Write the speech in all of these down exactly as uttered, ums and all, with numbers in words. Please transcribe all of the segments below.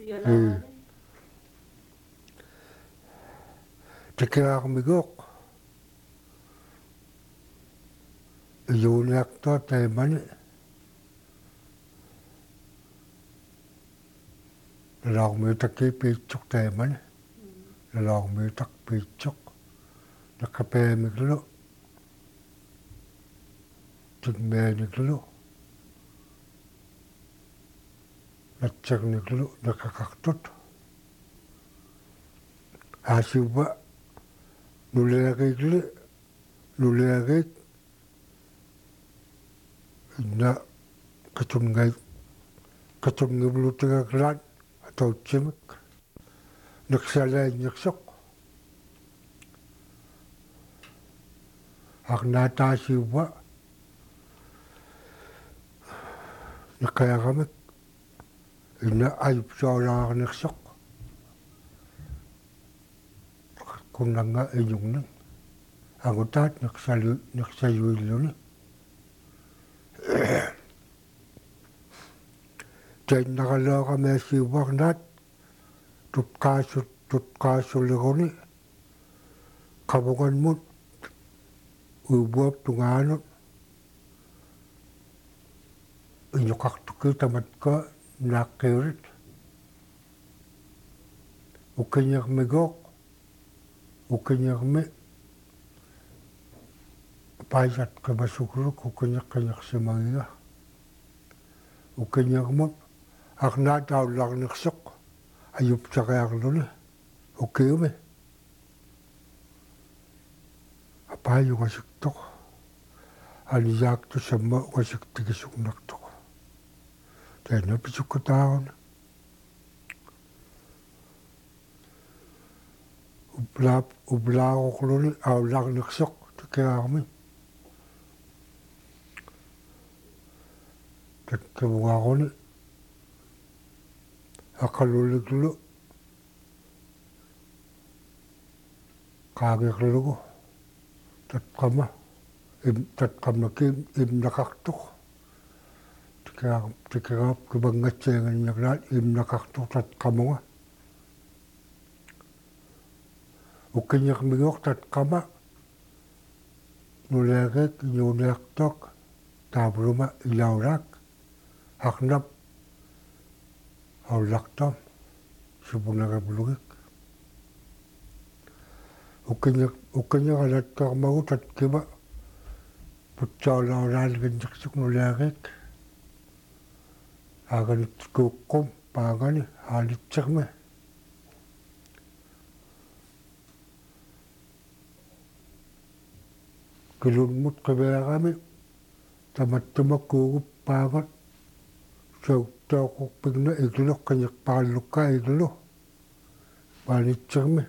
Tikiraarmiguuq iluuniartua taimani nalaarmiutakki piitsuq taimani nalaarmiutaq piitsuq naqapaamiklu tikmaaniklu natserniklu naqaqartut aasiuva nuleeriikli nuleeriik inna qatungai qatungivlutigaklaat atautsimik niqsalaanniqsoq arnaataasiuva niqayaramik inna ayupsualaarniqsoq kunnanga inyungnin angutaat niqsalu niqsayuilluni tainnagalooqamaasiuvarnaat tutqaassut tutqaassuliguni qavuganmut uivuap tungaanut iñuqartuki tamatqa naaqqiurit ukiñermiguuq ukiñermi paisat qimasugluk ukiñeqqiñersimagiga ukiñermut arnaataullarnersoq ayupsariarluni ukiumi apaayugasiktoq aniyaaktu samma ugasiktikisugnartoq taina pisukkutaaruna uplaap uplaaruqluni aullarnersoq tikiraarmi takkivuaruni aqaluliklu qaagirlugu tatqama im tatqamaki imnaqartuq tikiraar tikiraap kivangatsianganniarnaat imnaqartuq tatqamuga ukiñermiguuq tatqama nuleeriik iñuuniartoq taavluma ilaulaak arnap aullartam supunarivlugik ukiñer ukiñeralatkarmagu tatkiva putsaulaulaaliginnersuq nuleeriik aaganitkuuqqum paagani aalitsermi kilunmut qiviarami tamattumakkuugup paagat sauttaaquqpigna iglu qiñiqparallukka iglu paalitsermi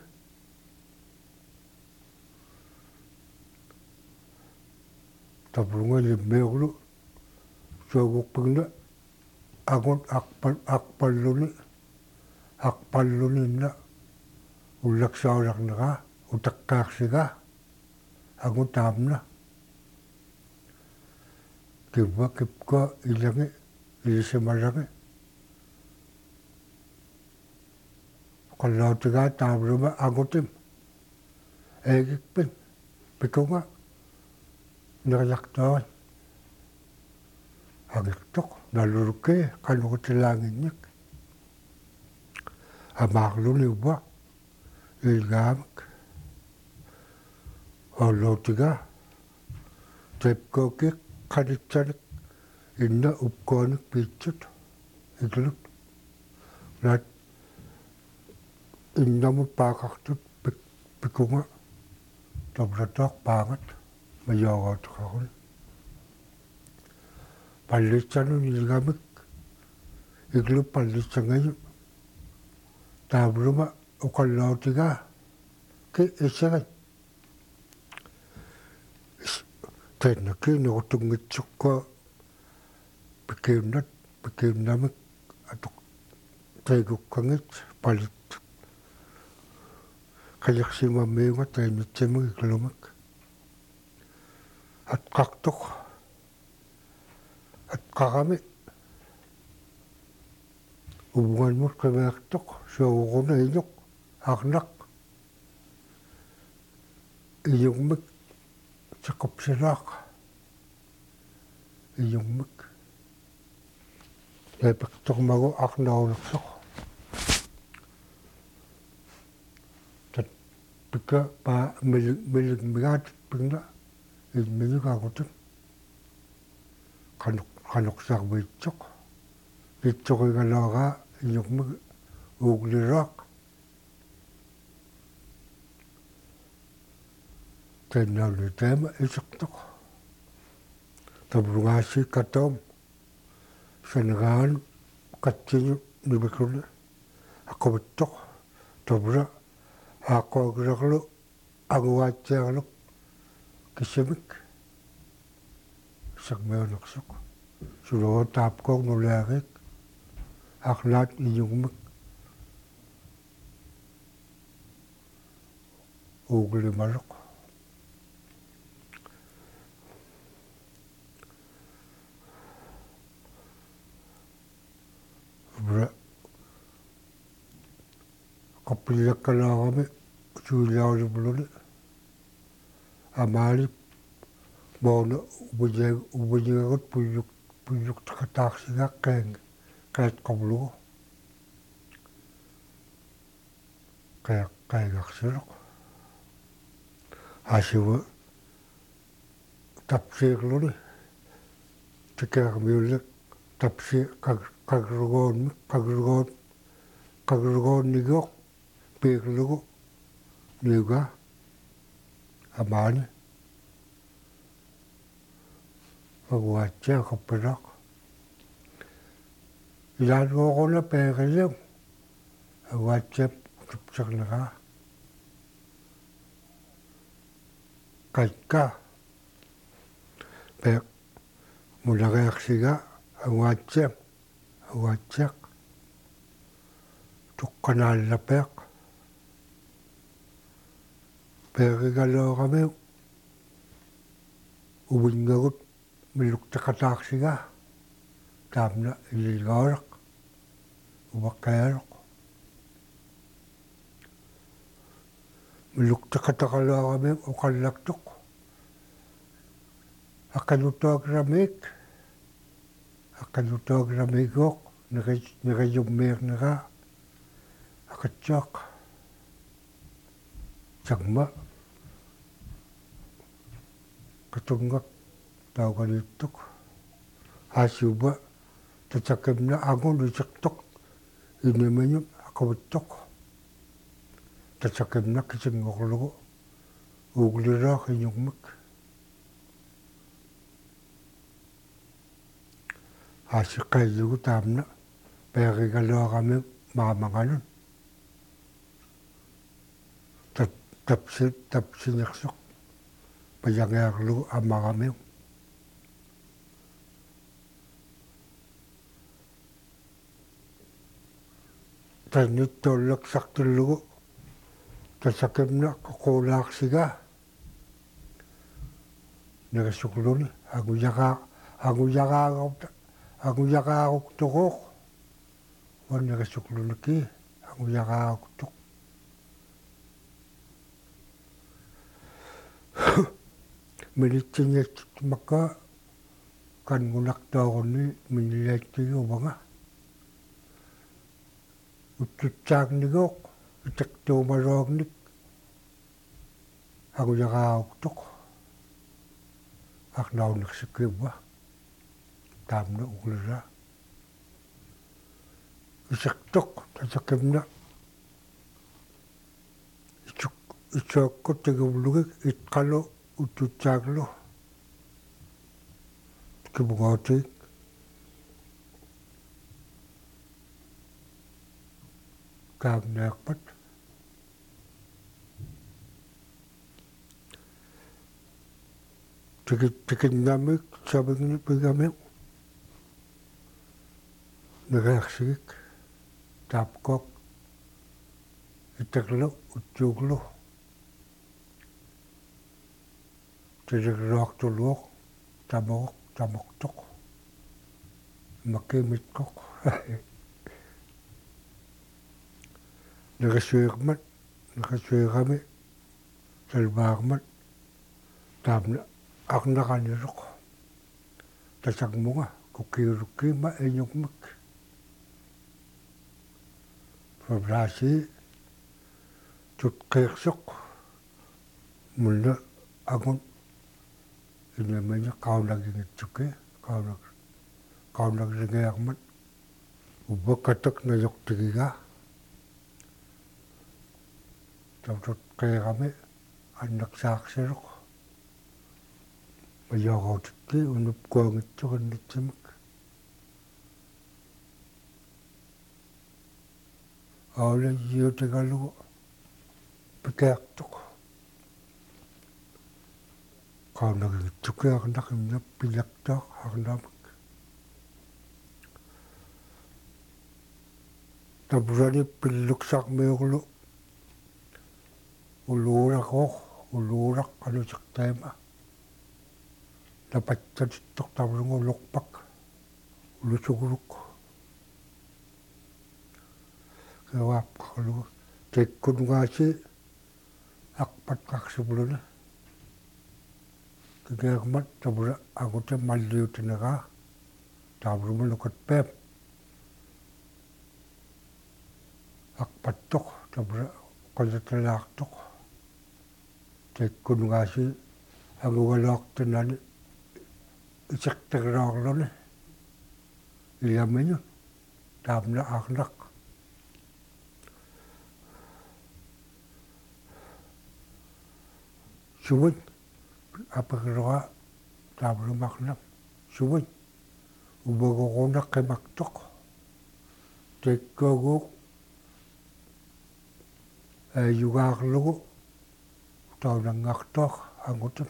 taplunga limmiuglu sauguqpigna agut aqpal aqpalluni aqpalluni inna ullaksaularneraa utaqqaarsigaa agut aamna kivva kipka ilangi ilisimalagi qallautigaa taavluma agutim eegikpin pikunga neriartoan agirtoq nalulukkii qanuqutilaanginnik amaarluni uva ilgaamik olloutigaa tepkookik qanitsanik inna uppkoonik piitsut iglut naat innamut paaqartut pik pikunga toplatoq paangat mayoogooteqaruni pallitsanun ilgamik iglu pallitsangayut taavluma uqallautigaa ki isagay tainaki nuqutungitsukka pikiimnat pikiimnamik atuq taigukkangit palit qayiqsimammiunga tainitsimik iklumik atqartuq atqarami hubungan mo kemertok so ko na inyok aknak inyok mek cakap sirak inyok mek lepek tok mago aknaw naksok tat pika pa milig milig migat pingna in milig akotin kanok kanok sak bitok bitok igalaga inyok mek uglirak tenal ni tema isak tok tabrungasi katom senegan kacil ni bekul aku betok tabra aku geraklo aku wajahlo kisemik sakmeo naksok sulo tap ko nularik aklat inyong mek ugli malok bra kapilya kala kami suliaw ni buluni amali bono ubujeg ubujegot puyuk puyuk takatak siga keng kait kablu kayak kayak sirok asiwa tapsir luni tikak miulek tapsir kag kagrugon kagrugon kagrugon nigok peklugo niga amani agwacha kaperak ilan ko na pekelyem agwacha tupsak naga kaika pek mulagak siga agwacha agwacha tukkanal na pek pekigalo kami ubingagut miluk takatak siga tamna iligarak ubakayarak miluk takatakalo kami ukalaktuk akanutog ramik akanutog ramigok nagayumir naga akatsak changma katungak tau kalituk asuba tatsakim na agon isaktok inimanyum akabatok tatsakim na kisingoklogo uglirak inyong mek asikay yugo tamna pekigalo kami mamanganon tat tapsi tapsinyaksok payangaklo amangami tanit tolak saktulugo tasakim na kakolak siga nagasukloni aku yaka aku yaka aku yaka tokok wan nagasukloni ki aku yaka tok militinya maka kan gunak tahun ni militi ubanga ututsak nigok utak to marog nik aku yaka tok ak naw naksikriba tamna ukulra isak tok tasakim na ichuk ichok ko tegulugik itkalo ututsak-lo kibugotik kagnakpat tikit tikit namik sabing ni pigamik nagaksik tapkok itaklo utjuglo tidigrok tulok tamok tamok tok makimit kok nakasuirmat nakasuirami salvaarmat taamna arnaqaniruq tasaqmunga kukiurukkiima iñukmak fabrasi tutqiirsoq munna agun inamanya qaunagingitsuki qaunag qaunagringiarmat ubakatak nayortigiga tutqiirami annaqsaarsiruq mayorautikki unupkuangitsuqinnitsimak aula yiutigalugu pikeartuq qaunagingitsuki arnaqimna pilaktaaq arnamak tapurani pilluksarmiurlu uluuraqoq uluuraq anusiqtaima napatsatittoq tavlungu ulorpak ulusuguruk kewaapqalugu tekkunungaasi aqpatqarsimuluni kigeermat tavula aguta malliutineraa tavluma lukatpeep aqpattoq tavula qallatalaartoq tekkunungaasi agugalaartanani isiqtegraarluni ilaminu taamna arnaq suwit apagloa taavlumarnam suwit ubagorunaqimartoq tekkuaguuq ayugaarlugu taunangartoq angutam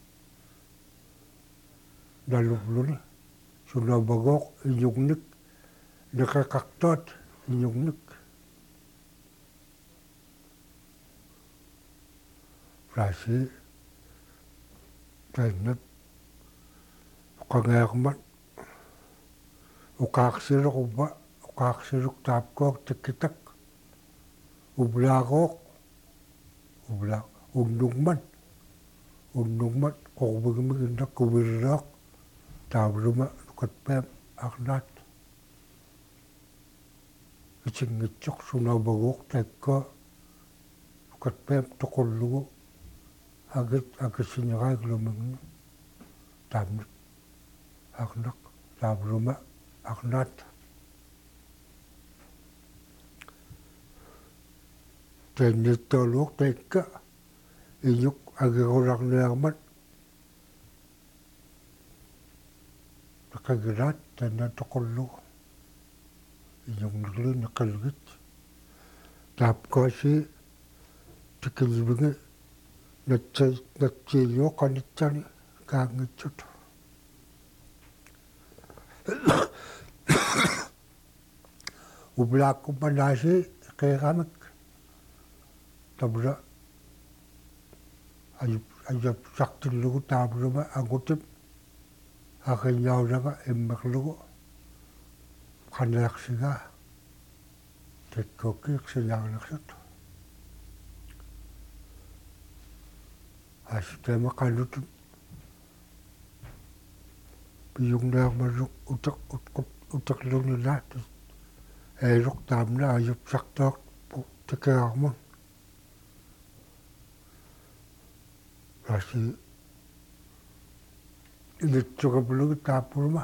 nalupluni sunabagoq iñugnik neqeqartoot iñugnik rasi tainat uqangeermat uqaarsiruq upa uqaarsiruq taapkoq tikkitak ublaagoq ubla unnugman unnugman qorbigmik innakkuvirraaq taavluma lukatpeem arnaat itsingitsoq sunabagoq taikkaa lukatpeem toqullugu agit agissiñeraaglumignum taamnat arnaq taavluma arnaat tainnittoluuq taikka iñuk agirullarniarmat taqagiraat tainna toqullugu iñugniklu neqalgit taapkaasi tikilvingi natsa natsiiliuq qanitsani kaangitsut ublaakkumanaasi qiiqamik tavula ayup ayup sartillugu taavluma angutip aqiñaulaga immerlugu qaneersigaa tekkuukki iqsiñaarnersut asitema qanutut piyungneermalluq utaq utqut utaqluninaat eiluq taamna ayup sartoq tikearmun rasi ilitsuqapulugu taapulma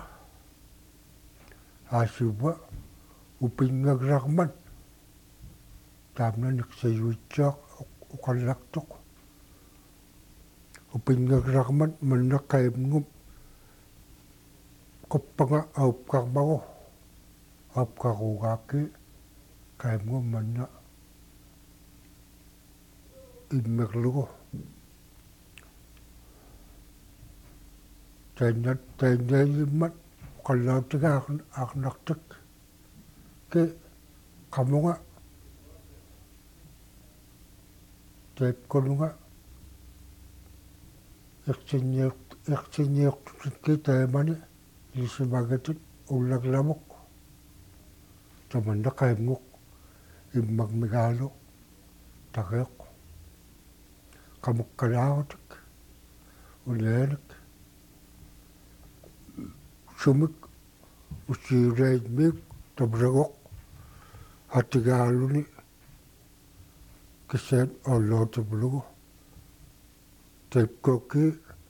aasiupa upingagrarmat taamna niqsayuitsaaq uqallaqtoq upingagrarmat manna qaimngup qoppanga aupkarmaru aupkarugaakki qaimngup manna immerlugu tainat tainailimmat qallautiga arnartak ke qamunga teekkununga iqsinniuq iqsinniuqtutikki taimani isimagatit ullaglamuk tamanna qaimnguq imagmigalo tageq qamukkalaartik ulianik sumik usiulaitmiik tamragoq hatigaaluni kisaan ollootiplugu taipkoki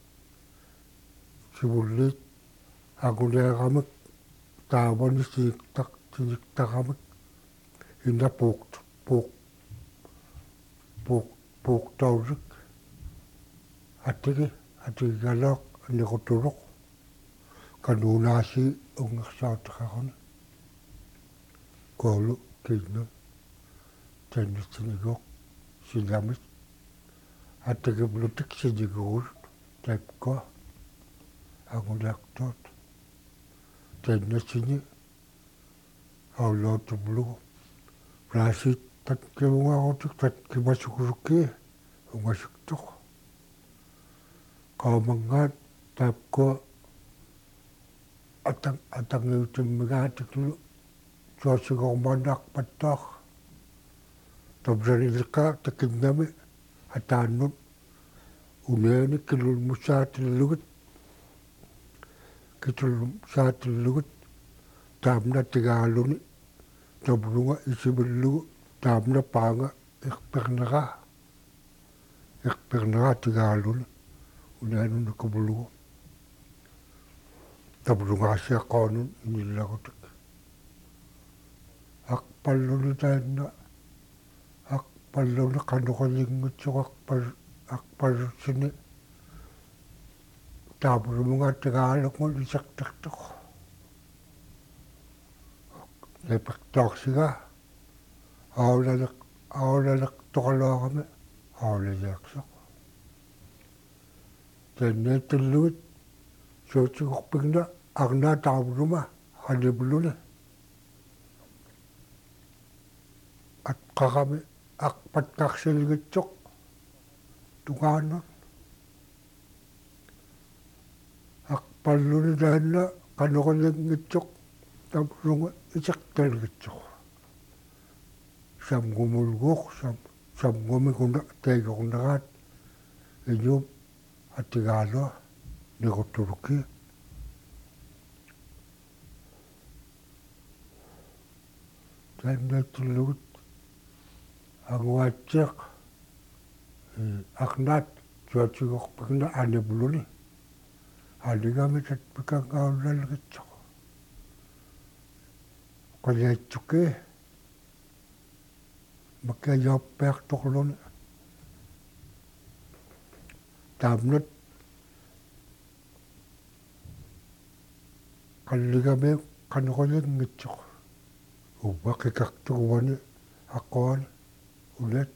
sivulliit aguleeqamik taavani siiktaq tiniktaqamik ina puuq puuq puuq puuqtaurik atigi atigaloq niqutuluq kanuunaasi ungersautiqaruni koolu kinna tannitsinigoq sinamit attigiblutik siniguulut taipkoa aguleaqtuut tannatsini aullootuplugu plaasiit tatkiungarutik tatkimasukulukki ungasuktoq qaumangaat taipkoa atang atangiutimmigaatikllu suasigormaanaarpattaaq tamsaniliqa takinnami ataannut uneani kilulmussaatillugit kitulmussaatillugit taamna tigaaluni tamlunga isimillugu taamna paanga iqperneraa iqperneraa tigaaluni uneanuni kumlugu tamlungaasiaqaanun inillagutik aqpalluni taanna aqpalluni qanuqallinngutsuq aqpal aqpallutsini taamulumunga tigaalungun isaqtartoq nepertaarsiga aulaleq aulaleq toqaloarami aulaliaqsoq tanneetillugit suutsigorpigna arnaa taamuluma qanimluni atqarami aqpatqarsiligitsoq tungaannut aqpalluni taanna qanuqallinngitsoq tamlunga isaqtalgitsoq samgumulguuq sam samgumikuna taigorneraat iñuum atigaalua niqutulukki tanneetillugit anguatsiaq arnaat suatsigorpigna animluni aligami tatpikangaullalgitsoq qaliatsuki makkiajaappiartoqluni taamnat qalligami qanuqallinngitsoq uvaqikartuguvani aqquani ulat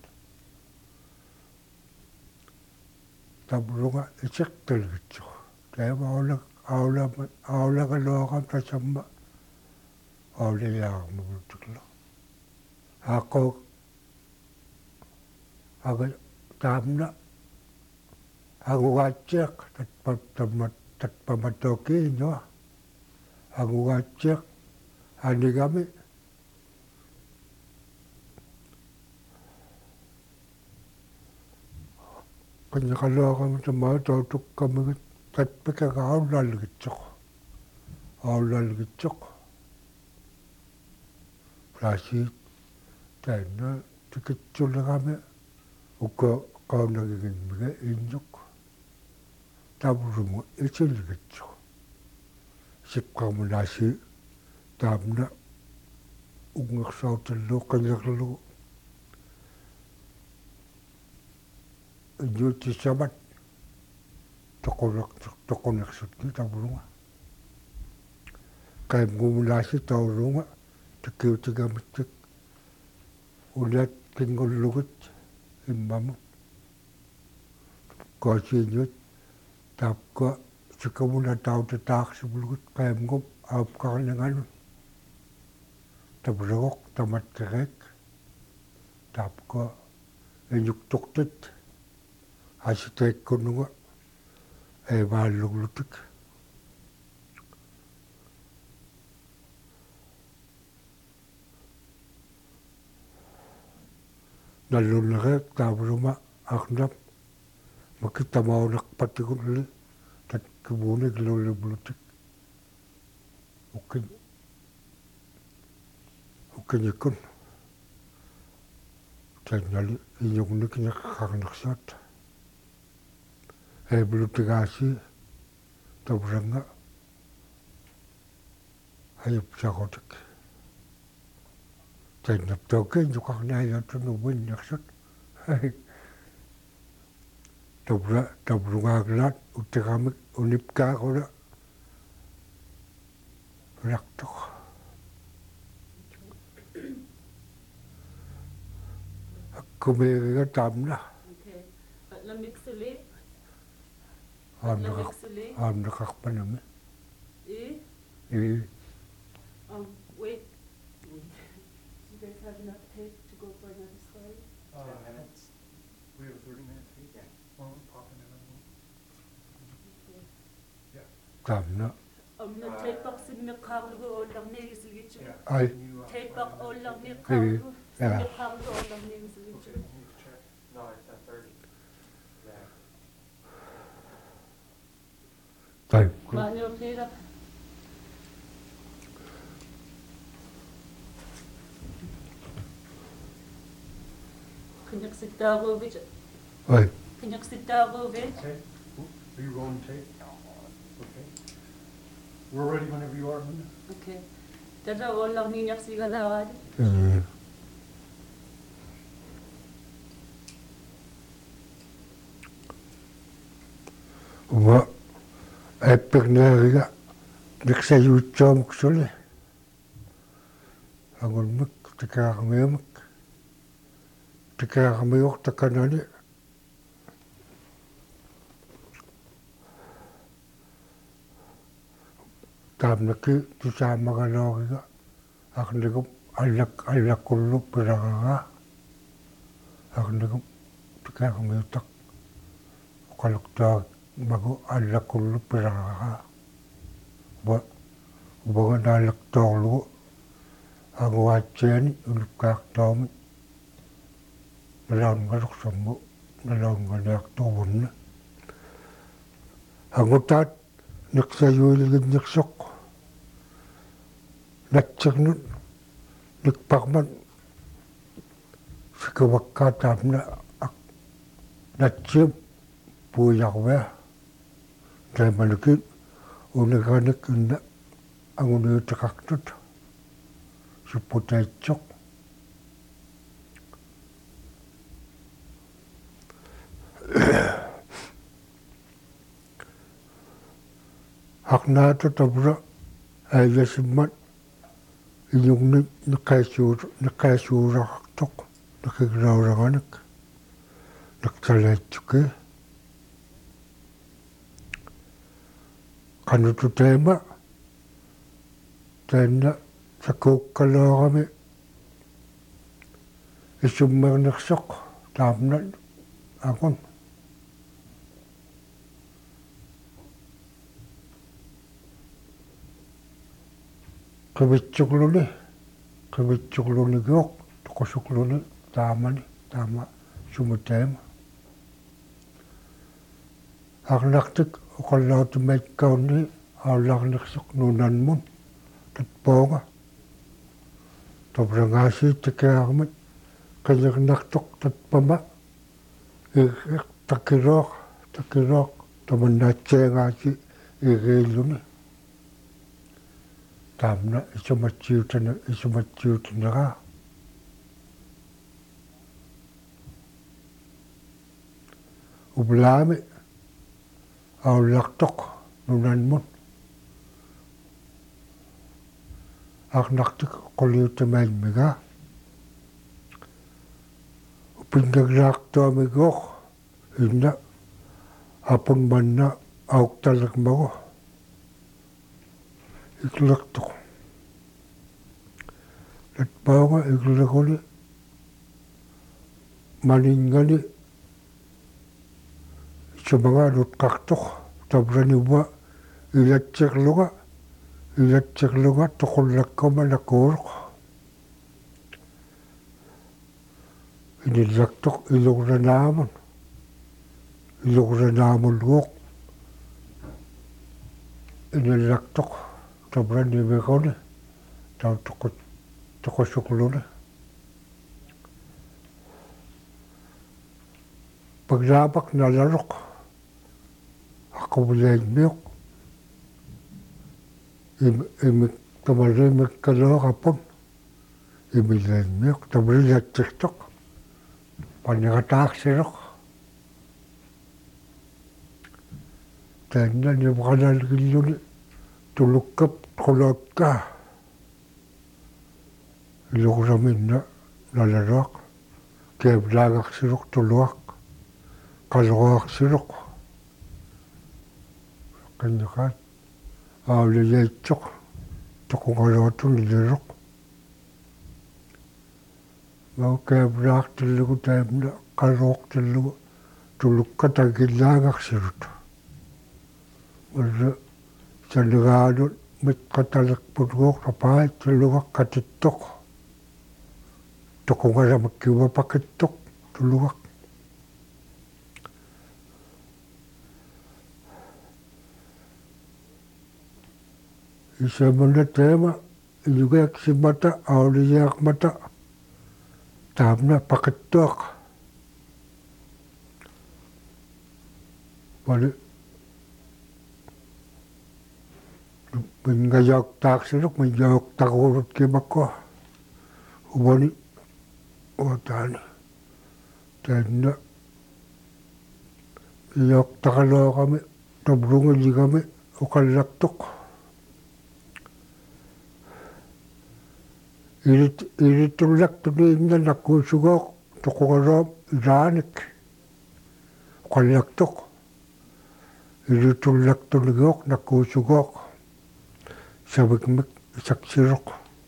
tamlunga isiqtalgitsoq taama aula aula aulagaluaqam tasamma auliliaarmugultikla aqqu aga taamna agugaatiaq tatpat tammat tatpamattokiinua agugaatiaq anigami qanniqaluaqama tamaa tautukkamigit tatpikagaullalgitsoq aullalgitsoq plaasiit taanna tikitsulerami ukka qaunagigimmiga innuq tamlumu isilgitsoq sipqarmunaasi taamna ungersautalluuq qillerlugu innuutisamat toqulaq toqunersutki tamlunga qaimgumunaasi taulunga tikkiutigamittik ulat kingullugit immamu koosiiñut taapka sikamuna tautataaqsivlugut qaimngum aupqarninganun tamragoq tamatkereek taapka iñuktuqtit asiteekkununga eevaalluglutik nalunere tavruma arnam makita maunak patikuli tat kibune glole blutik ukin ukin ikun tanali inyugnik nya karnaksat e blutigasi tavranga ayup sakotik tanap token jukarna ya tunu win naksat tabra tabrunga glat utigamik unipka kola raktok kumega tamna okay at la mixele amna la mixele amna kakpanami eh e um wait do you guys have enough tape to go for another story? Uh, ten minutes. We have a thirty minute tape. Yeah. Well, pop in and out. Okay. tamna Um na tape box in me karlu ollarne gisilgichi Yeah. ay Can you, uh, tape box ollarne eh karlu ya me karlu ollarne gisilgichi Okay, you need to check. No, it's at thirty. Yeah. tay mani opera Kinyak sitarovich ay kinyak sitarovich Okay. Oop, are you rolling tape? Okay. We're ready whenever you are, Linda. okay tada ollarne nyak sigalawad e wa eperneriga niksayutsoomuk suli angunmik tikaarmiumik tikaarmiuq takanani taamnaki tusaamagalooriga arnigup allak allakkullu pilaraga arnigup tikaarmiutaq qaluktaak magu allakkullu pilaraga wa ubaga naalaktoorlugu aguaatsiani ulukkaartoomi nalaungaluqsammu nalaunganiartuuvunna angutaat niqsayuiliginniqsoq natsirnut nikparman sikavakkaa taamna ak natsium puiarvea taimanukit uniganik inna anguniutiqartut supputaitsoq Haknaata tabra ayasimmat inyugni niqaisuur niqaisuuraqtoq niqigrauraganik niqtalaitsuki qanututeema taanna sakuukkaloorami isummernersoq taamna akun qivitsuqluni qivitsuqlunigiuq toqosuqluni taamani taama sumutaama arnartik oqallautumaikkaunni aullarnersoq nunanmun tatpoonga toprangaasiit takiarmat qilernartoq tatpama iiq takiroq takiroq tamannaatsiangaasi iriilluni taamna isumatsiutana isumatsiutineraa ublaami aullartoq nunanmun arnartik quliutamaimmigaa upingaglaartuamiguoq inna apun manna auqtalermagu iklertoq tatpaunga ikleruli maningani isumanga nutqartoq tabraniwa ilatsirluga ilatsirluga toqullakkuma nakuuruq inilaktok ilugranaamun ilugranaamun luok inilaktok tabra nimekoni tau toko toko sukluna pagnabak nalarok ako bilay miyok imik tamarimik kalok apon imilay miyok tamrilat tiktok panikatak sirok tanda ni makanal giluni tulukap kulot ka iluramin na nalarok keblagak sirok tuluak kalawak sirok kanyakat awliyay tsok tukungalotun lirok mau keblak tilugu taimna kalawak tilugu tulukka tagilagak sirut wala sanagado mit katalak pudgok kapay tilugu katitok tukungala makiwa pakitok tuluak Isamana tema juga si mata auliyak mata tamna pakitok wala mengayok tak siruk mengayok tak urut kemako ubani otani tanda yok takalo kami tabrungan di kami ukalaktok irit iritulak tuninda nakusugok tukungarom iranik ukalaktok iritulak tunigok nakusugok sabikmik isaksirok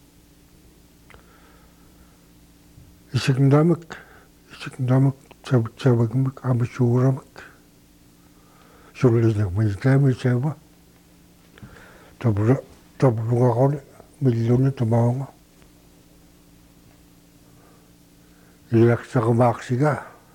isikndamik isikndamik sabik sabikmik amasuramik sulinak militami seba tabra tabrunga kone miluni tamaonga iyak sakamaksiga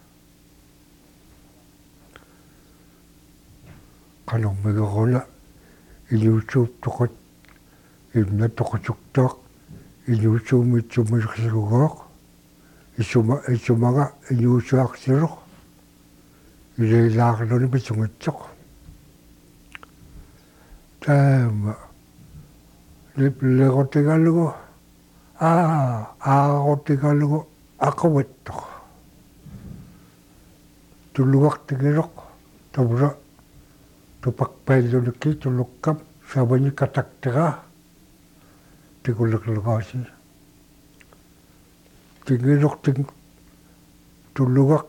kanong megakona ilyusub tukot ibna tukot-tuktok ilyusub mitsumirksirugok isuma isumaga ilyusak siruk ilaylak noni bisungitsok tama lekotigalugo ah akotigalugo akawettok tuluak tigirok tabra tupakpailuniki tulukam sabani kataktiga tiguliklugasi tigirok ting tuluak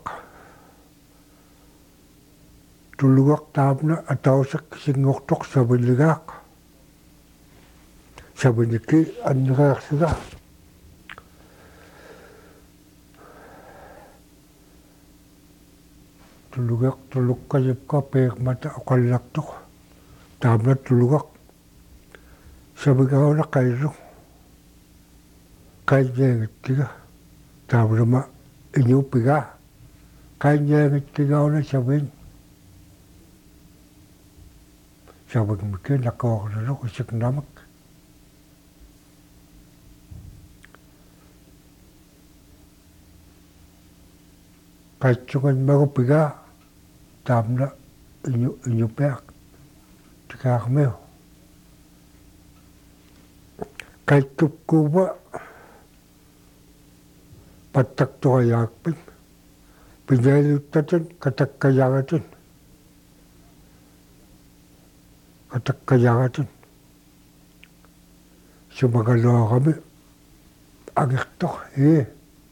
tuluak tamna atausak singoktok sabaligak sabaniki anraksiga tulugak tuluk kayip ka pek mata ukalaktok tamna tulugak sabigaw na kairo kanyengit kiga tamna ma inyupiga kanyengit kiga na sabin sabag miki nakawaklarok isik namak kacungan magupiga tamna inyo inyo pek tikak meo kacup kuba patak toyak pin pinjalutatin katak kayakatin katak kayakatin sumagalo kami agiktok eh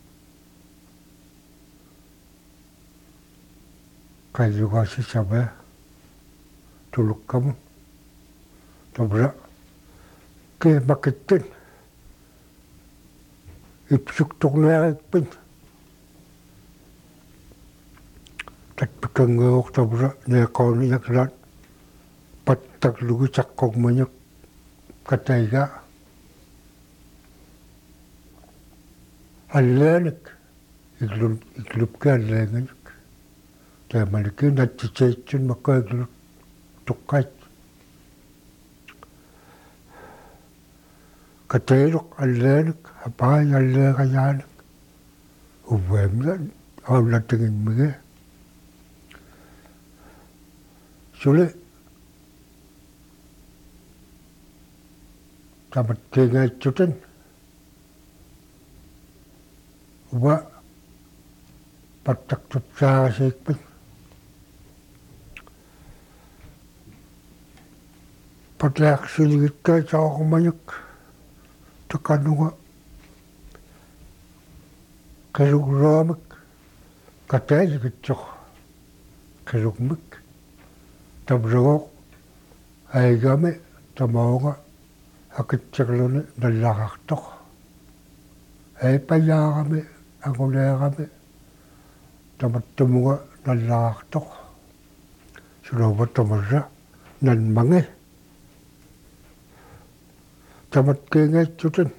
kayo kasi sabi tulog ka mo tabra kaya makitin ipsuktok na ikpin tatpikangawak tabra niyakaw niyaklat pataglugi sakkog manyak katayga halanik iglun iglupkaan leenganik taamalikin natsitsaitsun makka iglut tuqqait katailuq allaanik apai alleeqajaanik uvaamla aullatingimmige sule tamattiingaitsutan uva pattaktupsaarasiikpat patlaaqsiligikkai saaqumajak takanuga qilugruamik kataaligitsoq qilugmik tamrugoq aigami tamaunga akitserluni nallaqartoq aipayaarami anguleerami tamattumuga nallaqartoq suluva tamarra nanmange tamatkiingaitsutan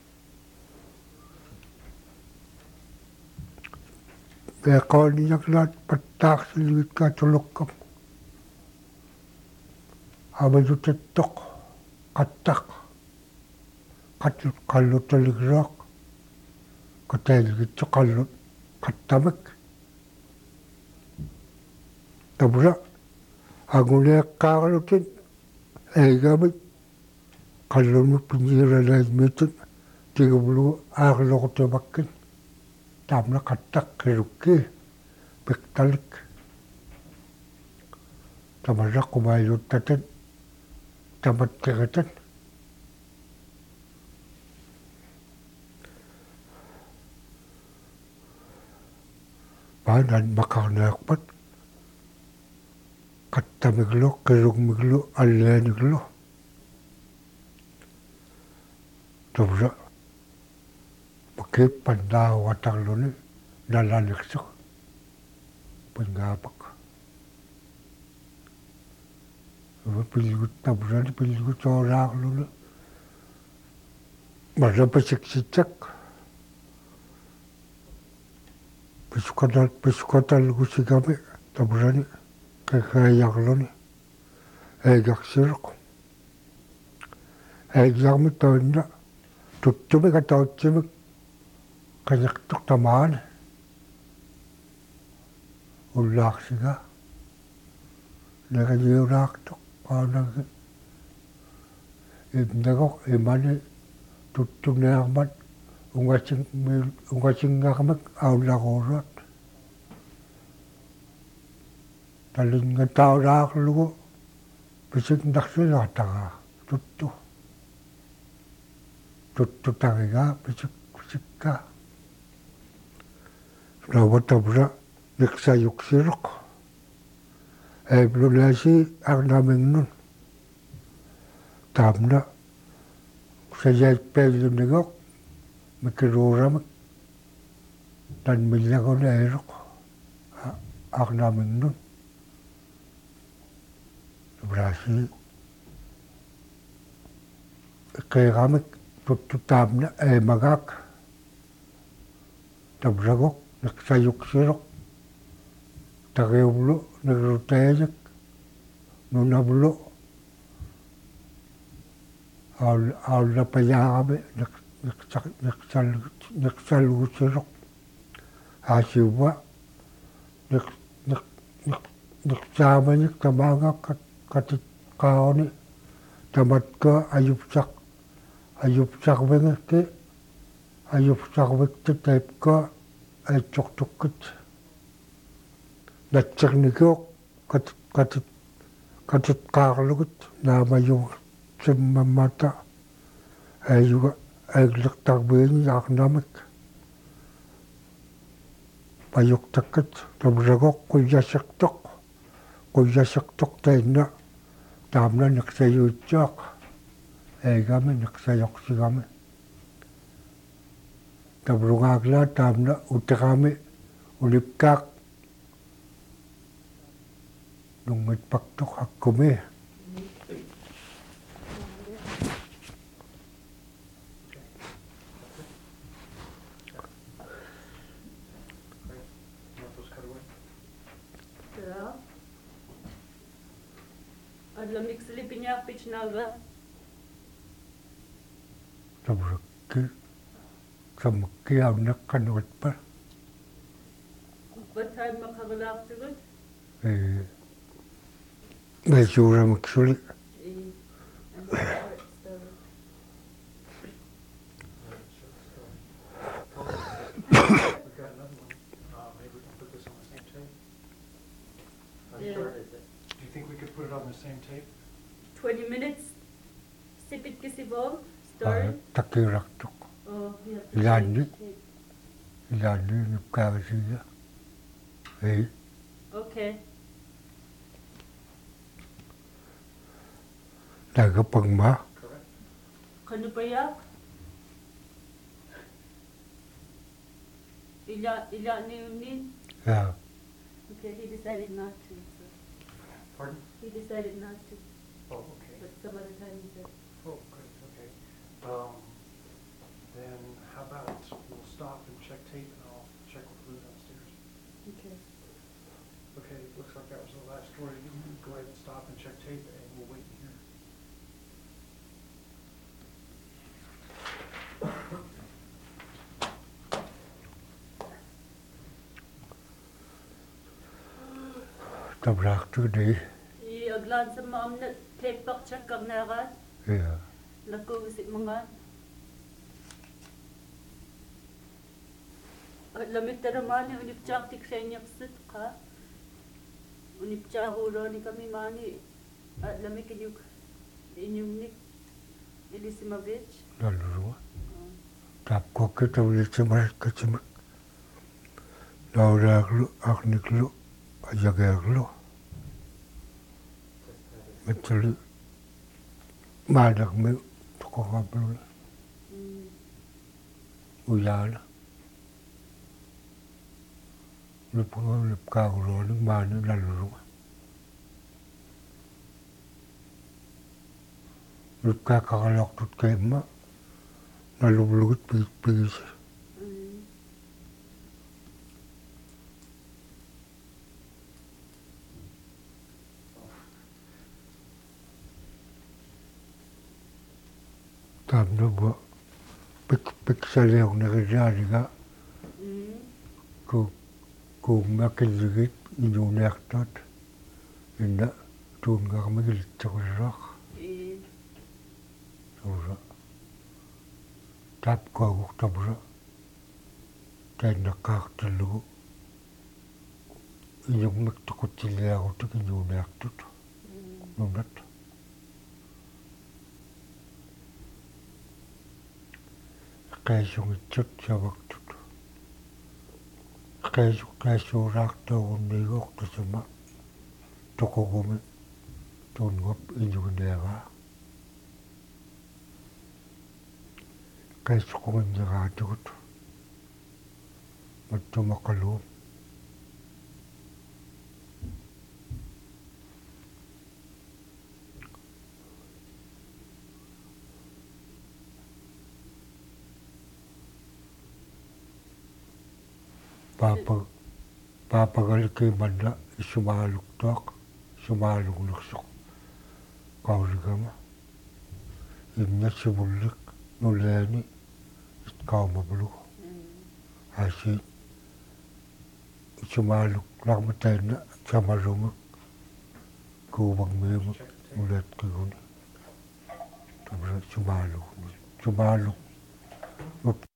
eqaaniaqlaat pattaarsiligikkaa tulukkam avalutattoq qattaq qatlut qallutaligruaq kataaligitso qallut qattamak tamra anguleeqqaarlutin aigamit qallunuk pinniiralaadmiitut tigumlugu aarloqutimakkin taamna qattaq qilukki piqtalik tamarra qumaayuttatan tamatkiqatan paanan maqarnaaqpat qattamiglu qilugmiglu allaaniklu tamra pakippannaauatarluni nalaniksuq pangaapak uva pilgut tamrani pilgut soolaarluni marrapasiksitsak pisukatal pisukatalgusigami tamrani qaqaayarluni aigarsiruq aigarmi toinna tuttumika tautsimik qañiqtuq tamaani ullaarsiga naqajiuraartuq qaanagi ibnagoq imani tuttunearmat ungasing ungasingarmak aullaruuruat talinngataulaarlugu pisiknarsiluataraa tuttu tuttutarigaa pisik pisikkaa nauvatamra niqsayuqsiruq aiblulaasi arnaminnun taamna sayaitpaillunigoq mikiruuramak tanmillaguni airuq arnaminnun tabraasi iqiiqamik tuttu taamna aimagaak tamragoq niqsayuqsiruq taqiuvlu niqrutayajak nunavlu aullapayaarami niqsalgusiruq aasiuvva niqsaamanik tamaangaq katitqaaruni tamatkaa ajupsaq ajupsarvingakki ajupsarvikti taipkaa aitsortukkit natsernikioq katit katit katitqaarlugit naamajuq simmammata ayuga aigliqtarviini arnamik payuqtakkit tamragoq quyyasiqtoq quyyasiqtoq tainna taamna niqsayuitsaaq aigami niqsayoqsigami tamrungaaqlaa taamna utiqami ulipkaaq nungmitpaktoq akkumi Adlamik slipinyak naga. Tabrakki samakki avnakkanutpa What time makagalak tigut? eh mesuuramuksuli Eh, and start story. We've got another one. Uh, maybe we can put this on the same tape. How Yeah. short is it? Do you think we could put it on the same tape? Twenty minutes. Sipit kisibo. Story. takiraktuk Oh, we have to Ilani. change tape. ilaani nipkaarisiya ei Okay. nagapangma Correct. Kanupayak? Ila, ila ni ni. ya Okay, he decided not to. So Pardon? he decided not to, Oh, okay. but some other time he said. Oh, good, okay. Um, then how about we'll stop and check tape and I'll check with Lou downstairs. Okay. Okay, looks like that was the last story. You can go ahead and stop and check tape and we'll wait in here. tabraktu di I aglan sa maam na tape pak check kag nagat. ya Lagu visit mga. At lamit taramani unip chak tik sa inyak sit ka. Unip chak huro ni kami mani. At lamit inyuk inyong nik. Ilisimavich. lalurua tapko kita ulitsimas katsimak nauraklu akniklu ajagaklu matali madak me tukokaplu uyala lupunga lupkaguloni mani lalurua lupkakakalok tut kema nalublugut pigis tamna bo pik pik saleo nakijaliga ku ku makiligit inyunektot inda tunga kamagilitsakusak ura tap ko tabra tainakaktalu inyung maktukutilia utuk inyunektut nunat kaisung itchut sawaktut kaisu kaisu rakta unigok tasama tokogumi tungop inyunega kaisu kumanyaga tukut matumakalu papa papa galki manda sumaluk tok sumaluk nuksuk kaurigama imnya subulik nuleni kauma bulu asi sumaluk lakmatena samarungu kubang memu Check the tape. ulet kiguni tabra sumaluk sumaluk